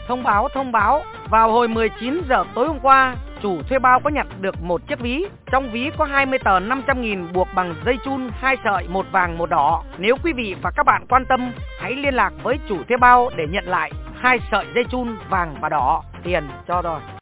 Thông báo, vào hồi 19 giờ tối hôm qua, chủ thuê bao có nhặt được một chiếc ví. Trong ví có 20 tờ 500.000 buộc bằng dây chun 2 sợi, một vàng một đỏ. Nếu quý vị và các bạn quan tâm, hãy liên lạc với chủ thuê bao để nhận lại 2 sợi dây chun vàng và đỏ. Tiền cho rồi.